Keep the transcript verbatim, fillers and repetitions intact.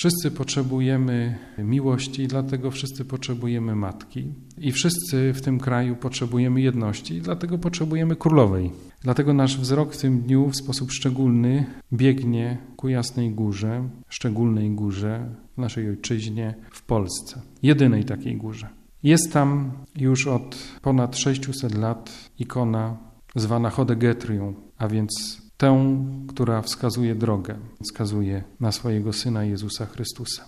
Wszyscy potrzebujemy miłości, dlatego wszyscy potrzebujemy matki. I wszyscy w tym kraju potrzebujemy jedności, dlatego potrzebujemy królowej. Dlatego nasz wzrok w tym dniu w sposób szczególny biegnie ku Jasnej Górze, szczególnej górze w naszej ojczyźnie, w Polsce. Jedynej takiej górze. Jest tam już od ponad sześciuset lat ikona zwana Chodegetrią, a więc tę, która wskazuje drogę, wskazuje na swojego Syna Jezusa Chrystusa.